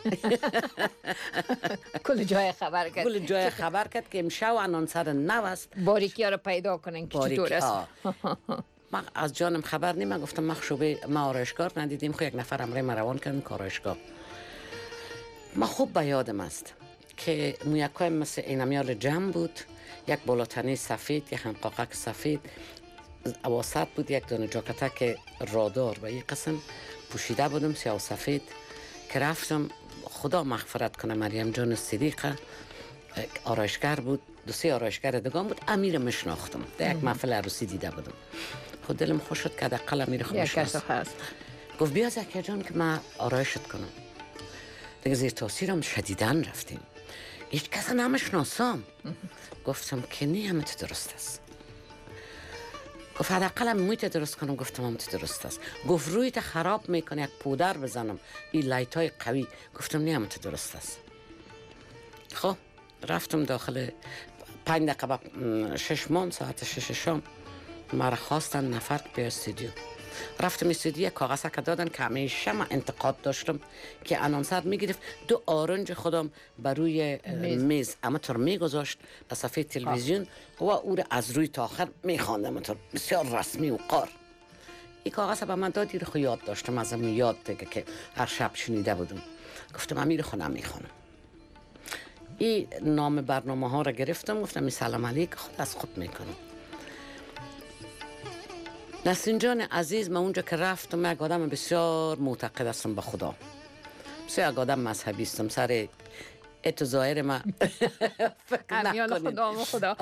کل جای خبر کرد. کل جای خبر کرد که امشب آنانسر نو است. باریکی ها رو پیدا کنن که چطور است. من از جانم خبر نیم. من گفتم ما آرایشگاه ندیدیم. خب یک نفر امره ما روان کردن که آرایشگاه. ما خوب به یادم است که مویکای مثل اینمیال جمع بود، یک بالاتنی سفید، یک خنقاقک سفید، وسط بود یک دونه جاکتک رادار و یک قسم پوشیده بودم سیاه و سفید که رفتم. خدا مغفرت کنه مریم جان صدیقه آرایشگر بود، 2-3 آرایشگر دیگه بود. امیر مشناختم، در یک محفل عروسی دیده بودم. خود دلم خوش شد که حداقل امیر خو میشناسم. گفت بیا زکیه جان که من آرایشت کنم. دیگه زیر تاثیرم شدیداً رفتیم. هیچ کس نمیشناسم. گفتم که نه همت درست است. گفت حداقل مویت درست کنم. گفتم همت درست است. گفت رویت خراب میکنه یک پودر بزنم این لایت های قوی. گفتم نه همت درست است. خب رفتم داخل 5 دقیقه بعد 6 ماه ساعت 6 شام مرا خواستن نفر به استودیو. رفتم استودیو کاغذ که دادن که همیشه من انتقاد داشتم که انانسر میگرفت 2 آرنج خودم بر روی میز اما طور میگذاشت به صفحه تلویزیون و او را از روی تا آخر میخواندم طور بسیار رسمی و قار. این کاغذ به من دادی رو خو یاد داشتم از اون یاد دیگه که هر شب شنیده بودم. گفتم امیر خونم میخوانم. این نام برنامه ها را گرفتم. گفتم سلام علیک خود از خود میکنم. نسرین جان عزیز، من اونجا که رفتم یک آدم بسیار معتقد هستم به خدا، بسیار یک آدم مذهبی هستم. سر ات ظاهر من فکر نکنید. خدا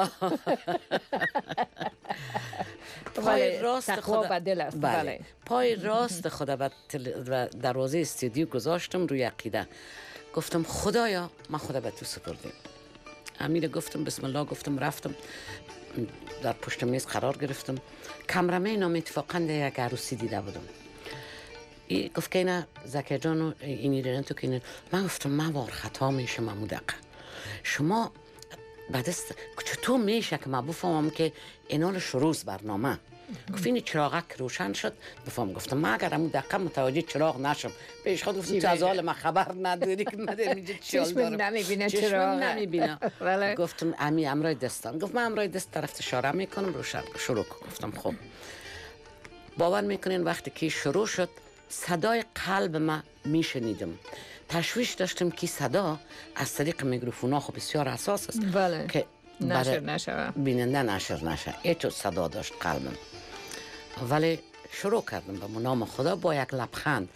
پای راست خدا بدل است. بله. پای راست خدا و دروازه استودیو گذاشتم روی عقیده. گفتم خدایا من خدا به تو سپردم. امیر گفتم بسم الله، گفتم رفتم در پشت میز قرار گرفتم. کمرمه نام اتفاقا در یک عروسی دیده بودم. گفت که اینا زکیه جانو اینی دیدن تو که اینه. من گفتم من وار خطا میشه ممودقه شما بعد است چطور میشه که من بفهمم که اینال شروز برنامه. گفت این چراغک روشن شد بفهم. گفتم من اگر همون دقیقا متوجه چراغ نشم پیش خود گفتم چه از حال من خبر نداری که من اینجا چیال دارم. چشم نمیبینه چراغ. نمیبینه. گفتم امی امرای دستان. گفت من امرای دست طرف اشاره میکنم روشن شروع. گفتم خب باور میکنین وقتی که شروع شد صدای قلب من میشنیدم. تشویش داشتم که صدا از طریق میکروفونا خب بسیار حساس است. بله. که نشر نشه. بیننده نشر نشه. ایچو صدا داشت قلبم. ولی شروع کردم به نام خدا با یک لبخند.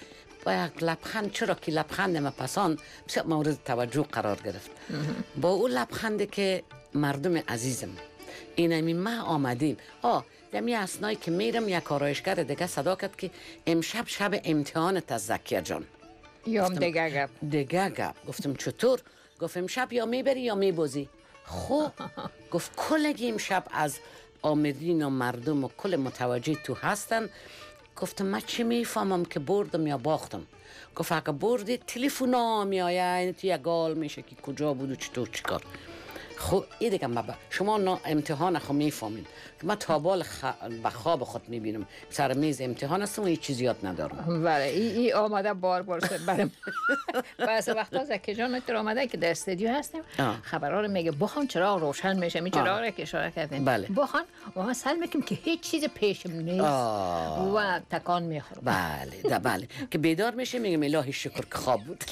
چرا که لبخند من پسان بسیار مورد توجه قرار گرفت. با اون لبخنده که مردم عزیزم اینمی ما آمدیم. دمی اسنایی که میرم یک آرایشگر دیگه صدا کرد که امشب شب امتحانت از زکیه جان. یا دیگه گپ. گفتم چطور؟ گفت امشب یا میبری یا میبازی. خب گفت کلگی امشب از آمدین و مردم و کل متوجه تو هستن. گفتم من چی میفهمم که بردم یا باختم. گفت اگه بردی تلفن می آید تو یک گال میشه که کجا بود و چطور چیکار. خب این دیگه شما امتحان خو میفهمین که من تابال به خواب خود میبینم سر میز امتحان هستم و هیچ چیز یاد ندارم. بله این آمده بار شد برام. بعضی وقتا زکیه جان تو آمده که در استودیو هستیم خبرها رو میگه بخوان چراغ روشن میشه. می چراغ رو که اشاره کردین. بله. بخوان و ما سل میکنیم که هیچ چیز پیشم نیست و تکان میخورم. بله که بیدار میشه میگم الهی شکر که خواب بود.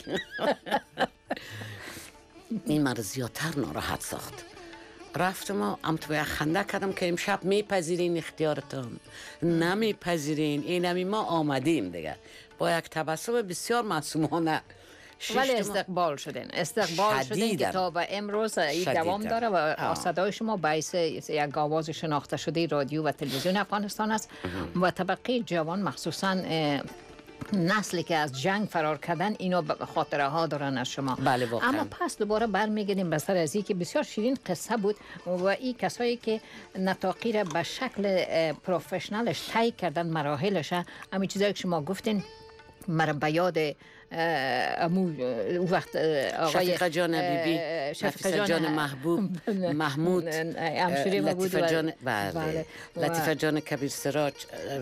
این مرا زیادتر ناراحت ساخت. رفتم و توی خنده کردم که امشب میپذیرین اختیارتون نمیپذیرین. اینمی ما آمدیم دیگه با یک تبسم بسیار معصومانه. ولی استقبال شدین که تا به امروز دوام داره و صدای شما باعث یک آواز شناخته شده رادیو و تلویزیون افغانستان است و طبقه جوان مخصوصا نسلی که از جنگ فرار کردن اینو خاطره ها دارن از شما. بله واقعا. اما پس دوباره برمیگردیم به سر از این که بسیار شیرین قصه بود و این کسایی که نطاقی را به شکل پروفشنالش طی کردن مراحلش همین چیزایی که شما گفتین مرا به یاد وقت آقای شفیقه جان بیبی، نفیسه جان محبوب، محمود، لطیفه جان بله، لطیفه جان کبیر سراج،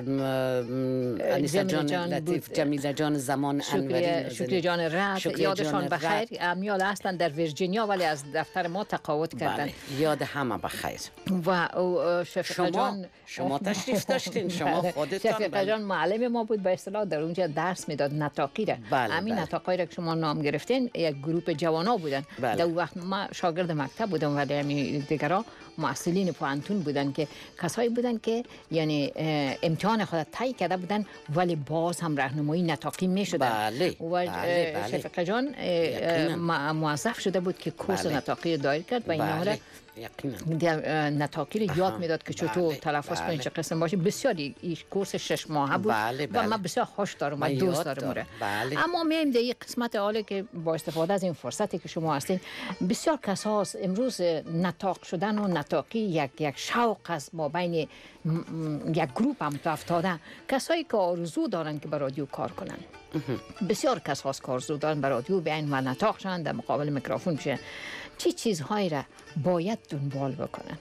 انیسه جان لطیف، جمیله جان زمان انوری، شکری جان رد، یادشان بخیر. امیال هستن در ویرجینیا ولی از دفتر ما تقاعد کردن. یاد همه بخیر. و شفیقه جان شما تشریف داشتین، شما خودتان. شفیقه جان معلم ما بود، به اصطلاح در اونجا درس میداد نطاقی را. همین نطاقی را که شما نام گرفتین یک گروپ جوانا بودن. در وقت ما شاگرد مکتب بودم ولی همین دیگرها معسلین پوانتون بودن که کسایی بودن که یعنی امتحان خود طی کرده بودن ولی باز هم راهنمایی نطاقی میشدن. و شفیقه جان موظف شده بود که کورس نطاقی دایر کرد و اینا نطاقی رو یاد میداد که چطور تلفظ کنید چه قسم باشه. بسیاری این کورس 6 ماهه بود و من بسیار خوش دارم و دوست دارم. اما میایم در این قسمت حالی که با استفاده از این فرصتی که شما هستین، بسیار کسا امروز نطاق شدن و نطاقی یک شوق است ما بین یک گروپ هم افتاده. کسایی که آرزو دارن که به رادیو کار کنن، بسیار کسا که آرزو دارن به رادیو بیاین و نطاق شدن، در مقابل میکروفون بشن. چه چیزهایی را باید دنبال بکنن؟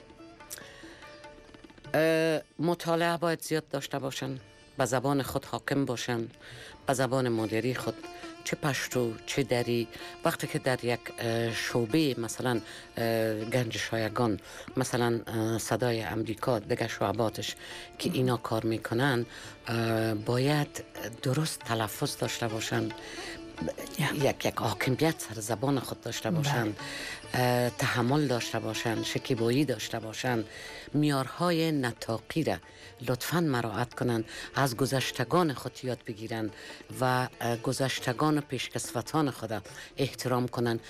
مطالعه باید زیاد داشته باشن، به زبان خود حاکم باشن، به زبان مادری خود، چه پشتو چه دری. وقتی که در یک شعبه مثلا گنج شایگان، مثلا صدای امریکا، دیگه شعباتش که اینا کار میکنن، باید درست تلفظ داشته باشن، یک حاکمیت سر زبان خود داشته باشن، تحمل داشته باشن، شکیبایی داشته باشن، معیارهای نطاقی را لطفاً مراعات کنن، از گذشتگان خود یاد بگیرن و گذشتگان و پیشکسوتان خود احترام کنن،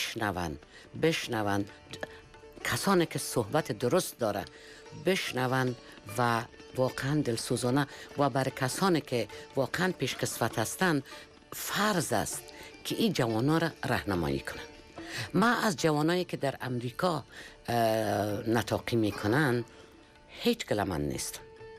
بشنون کسانی که صحبت درست داره بشنون و واقعاً دلسوزانه، و برای کسانی که واقعاً پیشکسوت هستند فرض است که این جوانا را راهنمایی کنن. ما از جوانایی که در امریکا نطاقی میکنن هیچ کلمه نیست،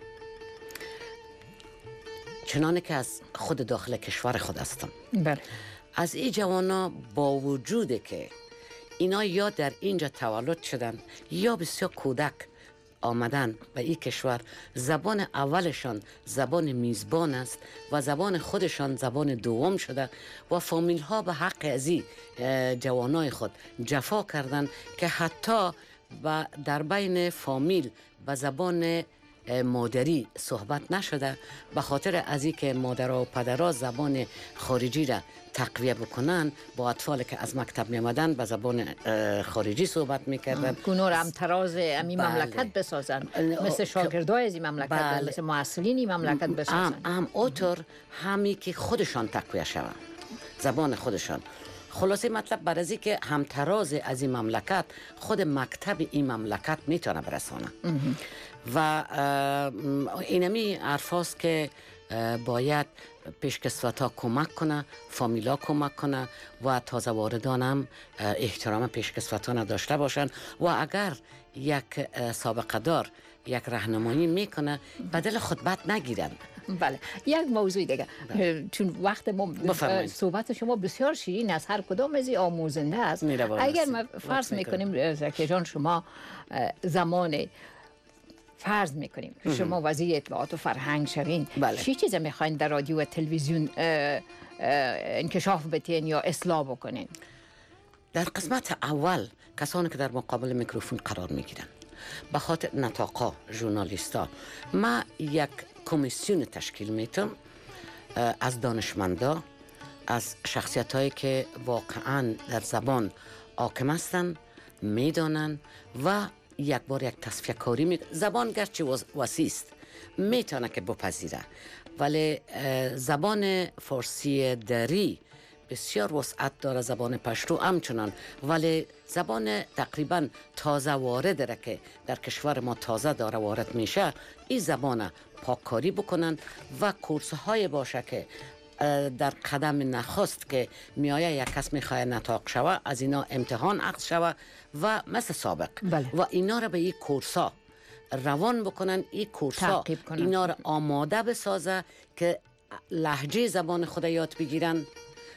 چنانه که از خود داخل کشور خود هستم. از این جوانا با وجود که اینا یا در اینجا تولد شدن یا بسیار کودک آمدن به این کشور، زبان اولشان زبان میزبان است و زبان خودشان زبان دوم شده و فامیل ها به حق از این جوانای خود جفا کردن که حتی در بین فامیل به زبان مادری صحبت نشده، به خاطر از این که مادرها و پدرها زبان خارجی را تقویه بکنن، با اطفال که از مکتب می آمدن به زبان خارجی صحبت میکردن. کنور هم تراز امی مملکت بسازن، مثل شاگردای از این مملکت، مثل معسلین این مملکت بسازن. اوتر همی که خودشان تقویه شود، زبان خودشان. خلاصه مطلب بر ازی که همتراز از این مملکت خود مکتب این مملکت میتونه برسانه و اینمی عرفاست که باید پیشکسوتا کمک کنه، فامیلا کمک کنه و تازه واردان هم احترام پیشکسوتان داشته باشن و اگر یک سابقه دار یک راهنمایی میکنه بدل خود بد نگیرن. بله، یک موضوع دیگه، چون وقت ما صحبت شما بسیار شیرین از هر کدام از این آموزنده است. اگر ما فرض میکنیم زکی جان شما زمان فرض میکنیم شما وزیر اطلاعات و فرهنگ شوین، چی چیزا میخواین در رادیو و تلویزیون انکشاف بتین یا اصلاح بکنین؟ در قسمت اول کسانی که در مقابل میکروفون قرار میگیرن، به خاطر نطاقا، ژورنالیستا، ما یک کمیسیون تشکیل میتم از دانشمندا، از شخصیت هایی که واقعا در زبان حاکم هستن، میدانن و یک بار یک تصفیه کاری زبان گرچه وسیع است میتونه که بپذیره، ولی زبان فارسی دری بسیار وسعت داره، زبان پشتو همچنان، ولی زبان تقریبا تازه وارد که در کشور ما تازه داره وارد میشه، این زبان پاککاری بکنن و کورس های باشه که در قدم نخست که میایه یک کس میخواه نطاق شوه، از اینا امتحان عقد شوه و مثل سابق و اینا رو به این کورسا روان بکنن، این کورسا اینا رو آماده بسازه که لهجه زبان خود یاد بگیرن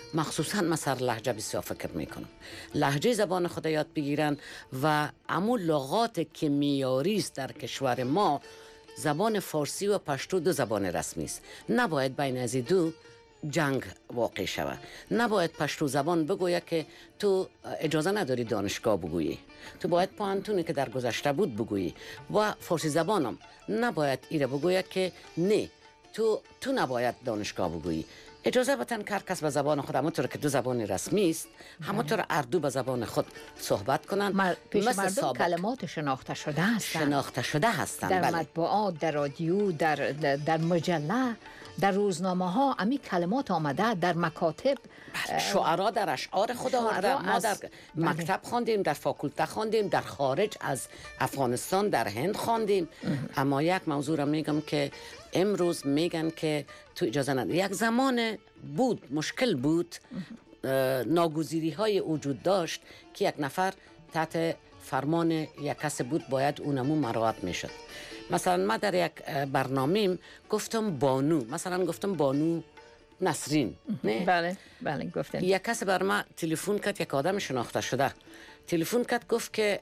مخصوصا من سر لهجه بسیار فکر میکنم. لهجه زبان خود یاد بگیرن و امو لغات که معیاری است در کشور ما، زبان فارسی و پشتو دو زبان رسمی است. نباید بین از دو جنگ واقع شود. نباید پشتو زبان بگوید که تو اجازه نداری دانشگاه بگویی، تو باید پانتونی که در گذشته بود بگویی، و فارسی زبانم نباید ایره بگوید که نه تو نباید دانشگاه بگویی. اجازه بدن که هر کس به زبان خود، همونطور که دو زبان رسمی است، همونطور اردو به زبان خود صحبت کنن. مردم کلمات شناخته شده هستند. در مطبوعات، در رادیو، در مجله، در روزنامه ها امی کلمات آمده، در مکاتب شعرا در اشعار خود آورده. ما در مکتب خواندیم، در فاکولته خواندیم، در خارج از افغانستان در هند خواندیم. اما یک موضوع را میگم که امروز میگن که تو اجازه نداری. یک زمان بود مشکل بود، ناگزیری های وجود داشت که یک نفر تحت فرمان یک کس بود، باید اونمو مراعات میشد. مثلا من در یک برنامه‌ام گفتم بانو، مثلا گفتم بانو نسرین، نه؟ بله گفتم. یک کس بر من تلفن کرد، یک آدم شناخته شده تلفن کرد، گفت که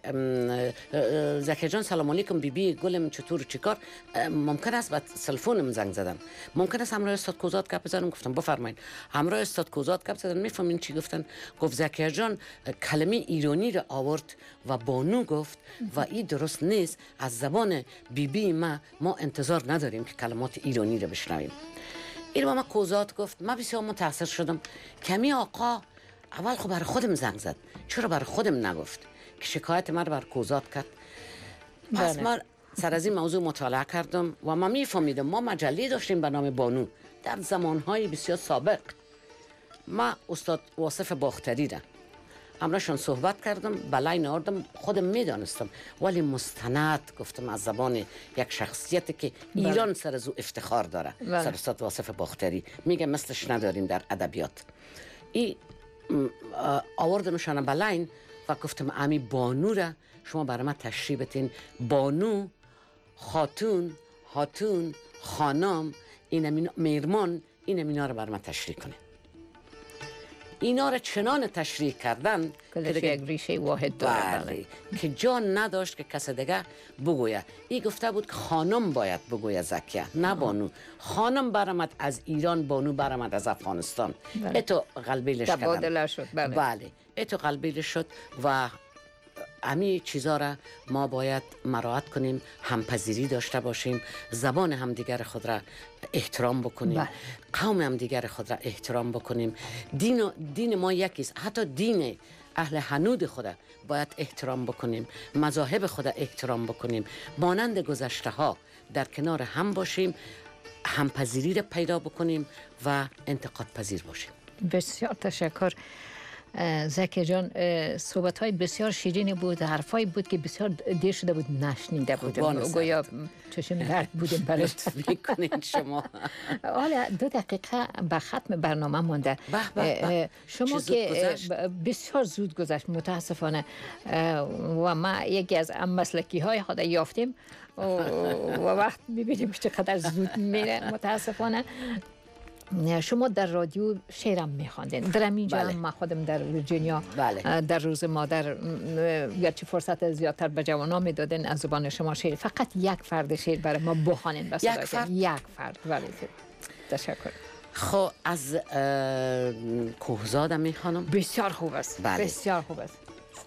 زکی جان سلام علیکم، بی گلم چطور چیکار؟ ممکن است با تلفنم زنگ زدم، ممکن است همراه استاد کوزاد گپ بزنم؟ گفتم بفرمایید. همراه استاد کوزاد گپ زدن، میفهمین چی گفتن؟ گفت زکی جان کلمه ایرانی را آورد و بانو گفت و این درست نیست، از زبان بی ما انتظار نداریم که کلمات ایرانی را بشنویم. این با ما کوزاد گفت. من بسیار متاثر شدم. کمی آقا اول خب برای خودم زنگ زد، چرا برای خودم نگفت؟ که شکایت من بر کوزاد کرد. پس من سر از این موضوع مطالعه کردم و من میفهمیدم. ما مجله داشتیم به نام بانو در زمانهای بسیار سابق. ما استاد واصف باختری را همراهشان صحبت کردم، بلای ناردم، خودم میدانستم، ولی مستند گفتم از زبان یک شخصیتی که ایران سر از او افتخار داره. سر استاد واصف باختری میگه مثلش نداریم در ادبیات. این آوردمشان بلاین و گفتم امی بانو را شما برای من تشریح بتین. بانو، خاتون، هاتون، خانم، این میرمان، این اینا را برای من تشریح کنه. اینا را چنان تشریح کردن که یک ریشه واحد داره، که جان نداشت که کس دیگه بگویه. این گفته بود که خانم باید بگویه زکیه، نه بانو. خانم برآمد از ایران، بانو برآمد از افغانستان. اتو قلبیلش کردن. تبادله شد. بله اتو قلبیلش شد و امی چیزا را ما باید مراعات کنیم، همپذیری داشته باشیم، زبان همدیگر خود را احترام بکنیم، قوم همدیگر خود را احترام بکنیم. دین ما یکیست، حتی دین اهل حنود خود باید احترام بکنیم، مذاهب خود احترام بکنیم، مانند گذشته ها در کنار هم باشیم، همپذیری را پیدا بکنیم و انتقاد پذیر باشیم. بسیار تشکر زکی جان. صحبت های بسیار شیرینی بود، حرفایی بود که بسیار دیر شده بود نشنیده بودم، گویا چشم درد بودیم برای میکنین شما. حالا 2 دقیقه به ختم برنامه مونده. شما که بسیار زود گذشت متاسفانه و ما یکی از مسلکی های خود یافتیم و وقت میبینیم چقدر زود میره متاسفانه. شما در رادیو شعرم میخواندین، در اینجا هم من خودم در ویرجینیا در روز مادر گرچه فرصت زیادتر به جوانان میدادین از زبان شما شعر، فقط یک فرد شعر برای ما بخوانین. یک فرد. ولی تشکر. خب از کوهزادم میخوانم. بسیار خوب است. بسیار خوب است.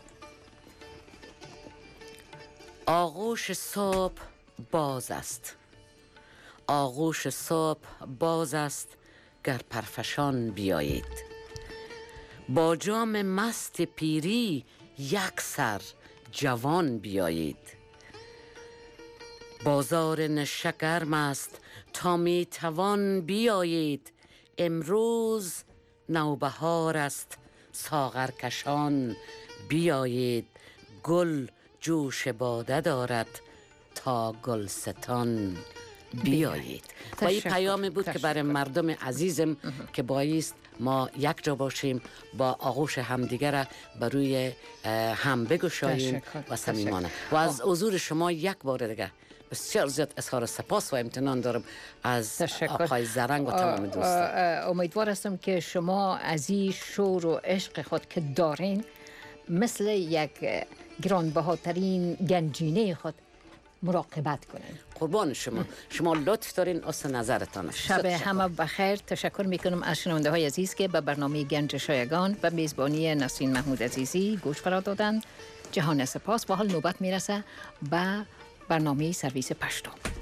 آغوش صبح باز است، آغوش صبح باز است، گر پرفشان بیایید. با جام مست پیری یک سر جوان بیایید. بازار نشه گرم است تا می توان بیایید. امروز نوبهار است ساغر کشان بیایید. گل جوش باده دارد تا گلستان بیایید. و این پیامی بود که برای مردم عزیزم که بایست ما یک جا باشیم، با آغوش همدیگر بر روی هم بگشاییم و صمیمانه. و از حضور شما یک بار دیگه بسیار زیاد اظهار سپاس و امتنان دارم از آقای زرنگ و تمام دوستان. امیدوار هستم که شما از این شور و عشق خود که دارین مثل یک گرانبهاترین گنجینه خود مراقبت کنین. قربان شما لطف دارین، اصلا نظرتان. شب همه بخیر. تشکر میکنم از شنونده های عزیز که به برنامه گنج شایگان و میزبانی نسرین محمود عزیزی گوش فرا دادن. جهان سپاس. و حال نوبت میرسه به برنامه سرویس پشتو.